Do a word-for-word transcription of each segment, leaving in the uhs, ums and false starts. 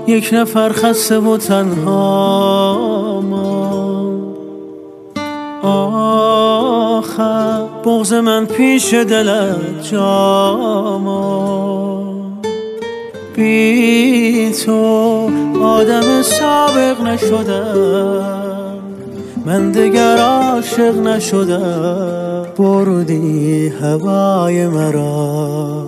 یک نفر خسته و تنها ما. آخر بغض من پیش دلت جا ما. بی تو آدم سابق نشدم، من دگر عاشق نشدم. بردی هوای مرا،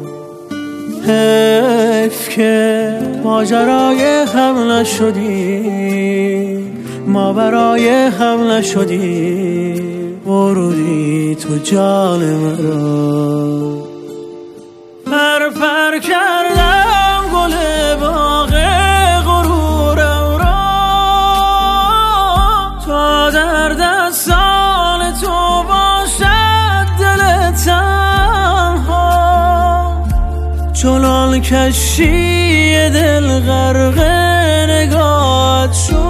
حیف که ماجرای هم نشدی، ما برای هم نشدی. بردی تو جان مرا. پر پر کردم گل باغ غرورم را، تا در دستان تو باشد دل تنها. چنان کشتی دل غرق نگاهت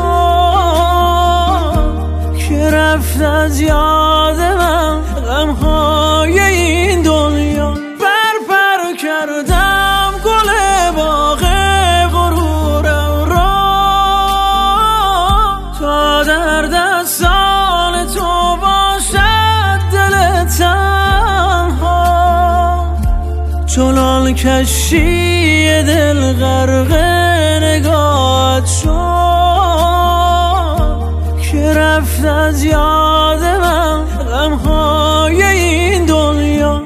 شد که رفت از یاد من غمهای این دنیا. پر پر کردم گل باغ غرورم را، تا در دستان تو باشد دل تنها. چنان کشتی دل غرق نگاهت شد که رفت از یاد من غمهای این دنیا.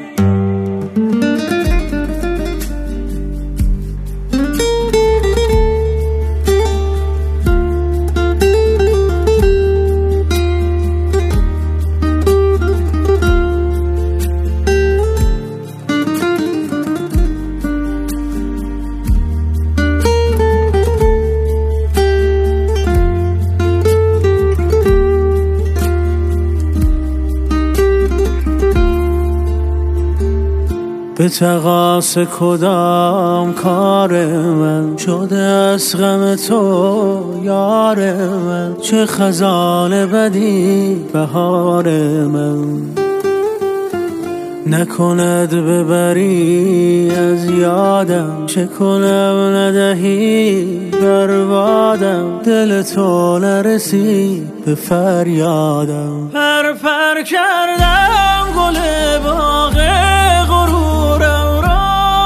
به تقاص کدام کار من شده از غم تو یار من؟ چه خزان بدی بهار من، نکند ببری از یادم. چه کنم ندهی بربادم، دل تو نرسید به فریادم. پر پر کردم گل باغ غرورم را،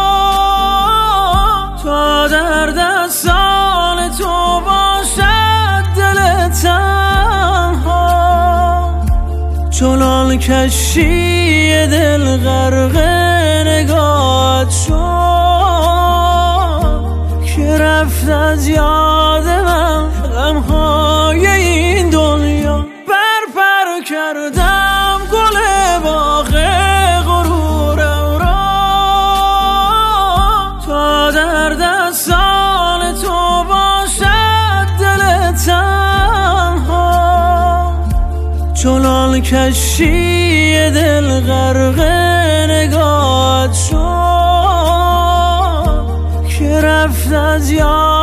تا در دستان تو باشد دل تنها. چنان کشتی دل غرق نگاهت شد که رفت از یاد من غمهای این دنیا. پر پر کردم گل باغ غرورم را، تا در دستان تو باشد دل تنها. چنان کشتی دل غرق نگاهت شد که رفت از یاد